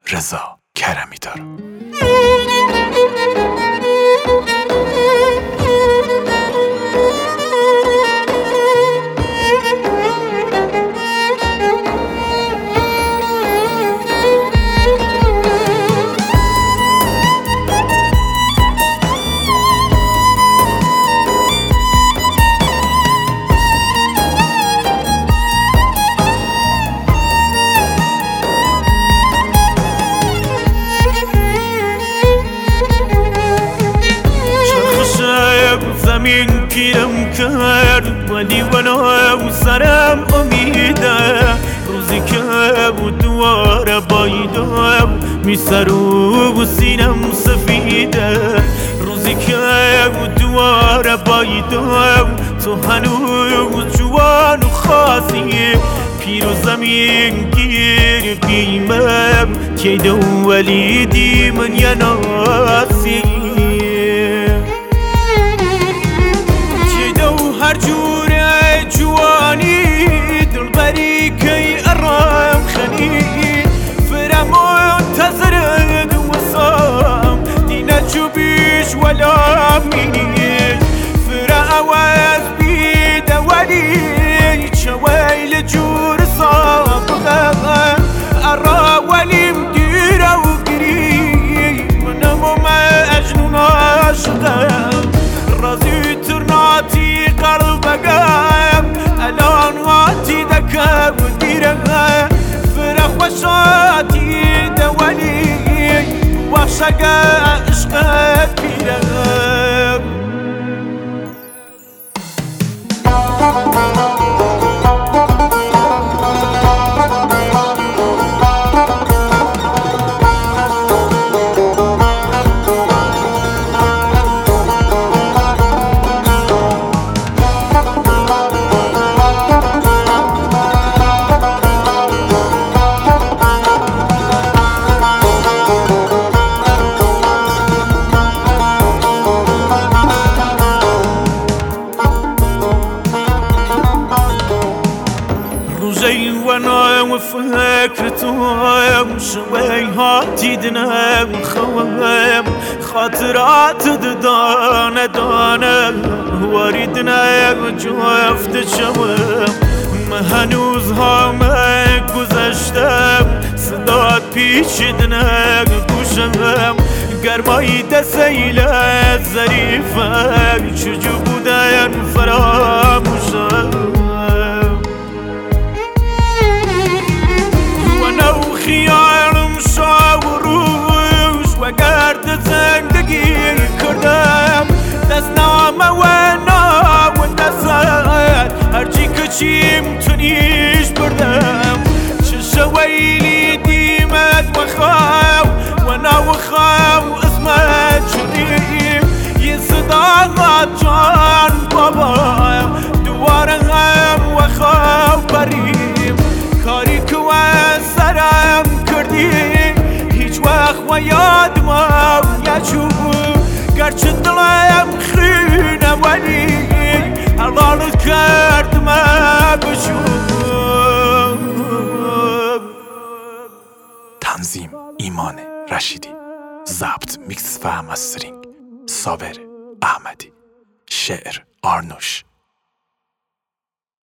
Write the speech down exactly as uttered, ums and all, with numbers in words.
رضا کرمی دارم. زمین گیرم کرد ولی ولو سرم امیده، روزی که بود دواره بایدم میسرو و سینم سفیده، روزی که بود دواره بایدم تو هنوز جوان و خاصی، پیر و زمین گیر قیمم که دو ولیدی من یا ناسی، هر جوره جوانی دلبری کی ارام خنی فرم منتظر دوسام دينا تشوفيش ولا مني فرا اواز بيد ولي شوايل جور صابغه ارا ولي مديره وقريب منهم ما اجنون عاشقه رازي ترناتي قلبك الان واتي دكا وديرها فرح وشاتي دولي وعشق عشقك بيرها روزي وانا وفكرتهم شوي هاتي دنام خوام خاطرات دانا دانا واردنا جفت شوام ما هنوز ما گذشتم صدات پیش دنا گوشم گرمای دسیل ظریفم چجو بودن فراموشم خيارم شاوروش وقرد زندگی کردم دست نامه و نام دستت هرچی کچیم تونیش بردم چه ویلی دیمت و خواو و ناو خواو اسمت شدیم یه صدا جان بابا دواره هم و خواو بریم کاری که سرم کردی هیچ وقت و یادم نشو گرچه دلم خونه ولی حلالت کردم بشو. تنظیم ایمان رشیدی، ضبط میکس و مسترینگ صابر احمدی، شعر آرنوش.